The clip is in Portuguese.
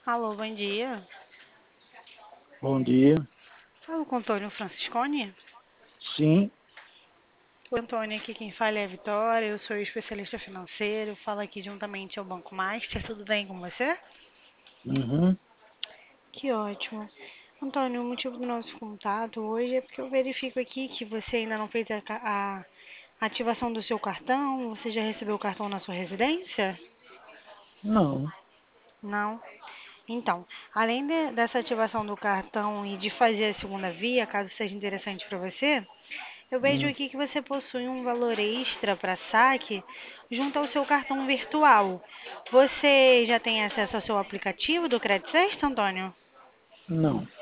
Alô, bom dia. Bom dia. Falo com o Antônio Franciscone. Sim, O Antônio, aqui quem fala é a Vitória, eu sou especialista financeiro, falo aqui juntamente ao Banco Master, tudo bem com você? uhum, Que ótimo. Antônio, o motivo do nosso contato hoje é porque eu verifico aqui que você ainda não fez a ativação do seu cartão, você já recebeu o cartão na sua residência? não, Não? Então, além dessa ativação do cartão e de fazer a segunda via, caso seja interessante para você, eu vejo hum, aqui que você possui um valor extra para saque junto ao seu cartão virtual. Você já tem acesso ao seu aplicativo do Credit Sexta, Antônio? não.